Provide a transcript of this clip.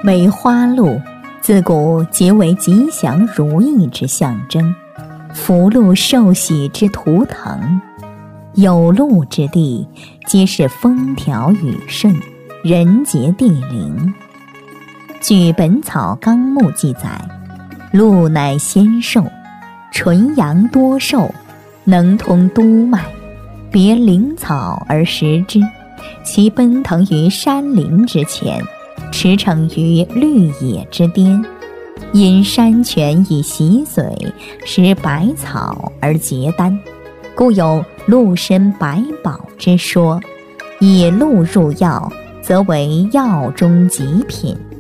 梅花鹿自古皆为吉祥如意之象征，福禄寿喜之图腾。有鹿之地，皆是风调雨顺，人杰地灵。据《本草纲目》记载，鹿乃仙兽，纯阳多寿，能通督脉，别灵草而食之，其奔腾于山林之前，驰骋于绿野之巅，因山泉以洗髓，食百草而结丹，故有鹿身百宝之说。以鹿入药，则为药中极品。